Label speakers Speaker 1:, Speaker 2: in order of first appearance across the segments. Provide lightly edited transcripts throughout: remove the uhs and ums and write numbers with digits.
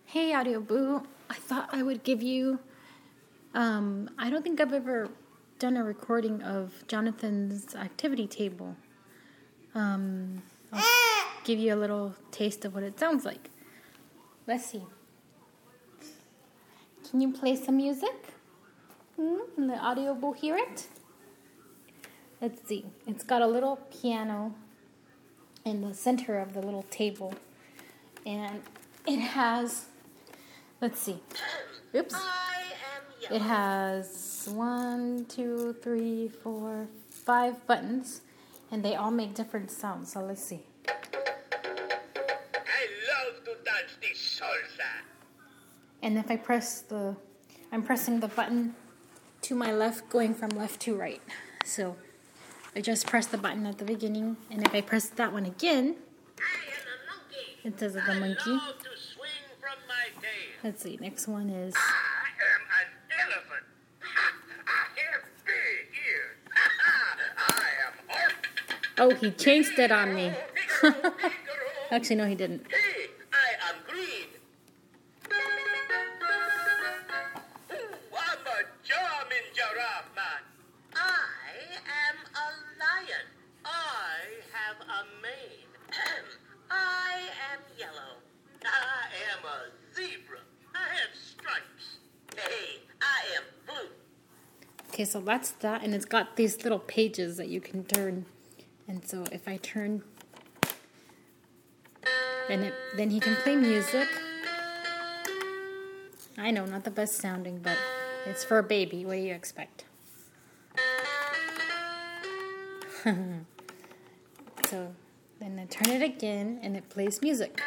Speaker 1: Hey, Audio Boo. I thought I would give you, I don't think I've ever done a recording of Jonathan's activity table. I'll give you a little taste of what it sounds like. Let's see. Can you play some music? Can the Audio Boo hear it? Let's see. It's got a little piano in the center of the little table. And it has, let's see. Oops. It has 1, 2, 3, 4, 5 buttons. And they all make different sounds. So let's see.
Speaker 2: I love to dance the salsa.
Speaker 1: And if I'm pressing the button to my left, going from left to right. So I just press the button at the beginning. And if I press that one again, it says it's a monkey.
Speaker 2: I love to swing from my tail.
Speaker 1: Let's see, next one is...
Speaker 2: I am an elephant. I have big ears. I am
Speaker 1: Oh, he changed it on me. Actually, no, he didn't.
Speaker 2: Hey, I am green. I'm a charming giraffe man. I am a lion. I have a mane. I am yellow. I am a zebra. I have stripes. Hey, I am blue.
Speaker 1: Okay, so that's that, and it's got these little pages that you can turn. And so if I turn, then he can play music. I know, not the best sounding, but it's for a baby. What do you expect? So then I turn it again, and it plays music.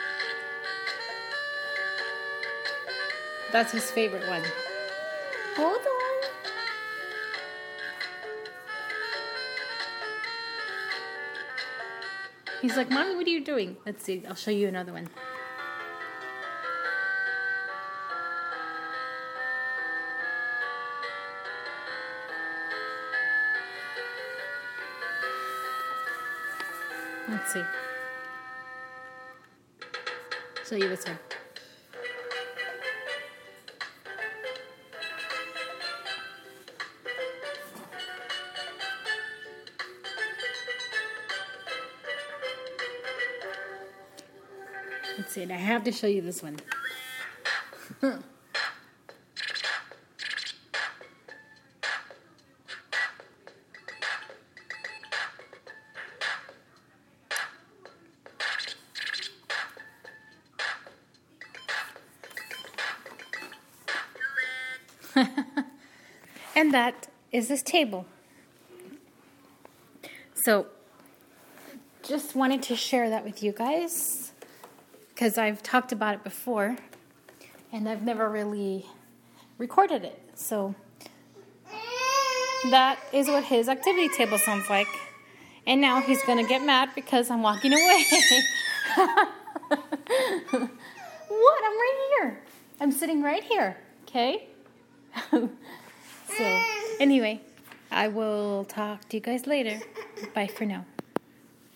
Speaker 1: That's his favorite one. Hold on. He's like, Mommy, what are you doing? Let's see. I'll show you another one. Let's see. Show you this one. Let's see, and I have to show you this one. And that is this table. So, just wanted to share that with you guys, because I've talked about it before, and I've never really recorded it. So that is what his activity table sounds like. And now he's going to get mad because I'm walking away. What? I'm right here. I'm sitting right here. Okay? So anyway, I will talk to you guys later. Bye for now.